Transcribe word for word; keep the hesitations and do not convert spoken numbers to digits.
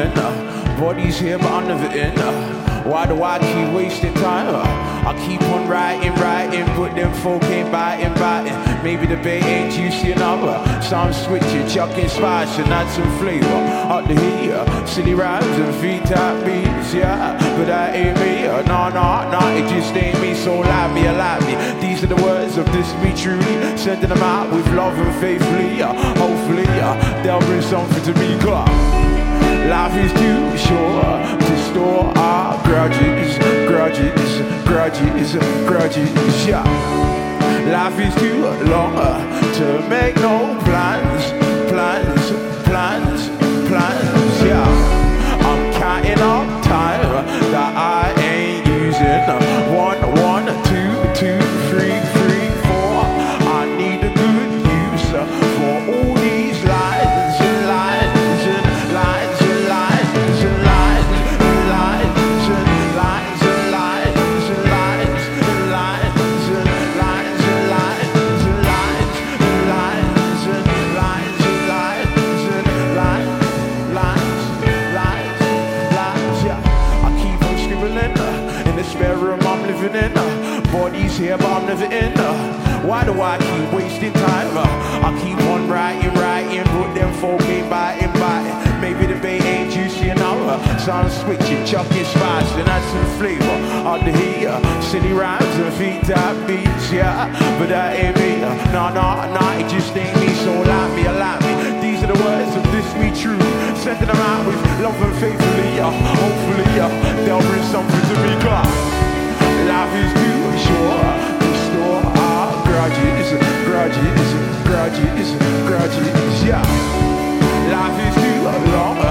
living. Uh, bodies here, but I'm never in. Uh, why do I keep wasting time? Uh, I keep on writing, writing, but them folk ain't biting, biting. Maybe the bait ain't juicy enough, uh, so I'm switching, chucking spice and add some flavor. Up the heat, uh, silly rhymes and V-type beats, yeah. But that ain't me, uh, nah, nah, nah, it just ain't me. So allow me, allow me. These are the words of this me truly, sending them out with love and faithfully. Uh, hopefully, uh, they'll bring something to me, cause life is too short to store our grudges, grudges, grudges, grudges, yeah. Life is too long to make no plans, plans, plans, plans, yeah. I'm counting up time that I ain't using. One, one, two, two, three, three, four. I need a good use for all these lines and lines and lines and lines and lines and lines and lines and lines and lines and lines and lines and lines and lines and lines and lines and lines and lines, lines, lines, lines, yeah. I keep on scribbling in the spare room I'm living in. Bodies here, but I'm never in. Why do I keep wasting time? I keep on writing, writing, but them folk ain't biting, biting. Maybe the bait ain't juicy enough, so I'm switching, chucking spice and add some flavor. Out the heat, silly rhymes and V-type beats, yeah. But that ain't me, nah, nah, nah, it just ain't me. So allow me, allow me. These are the words of this me truth, sending them out with love and faithfully. Uh, hopefully, uh, they'll bring something to me, cause life is too short to store our grudges, grudges, grudges, grudges, yeah. Life is too long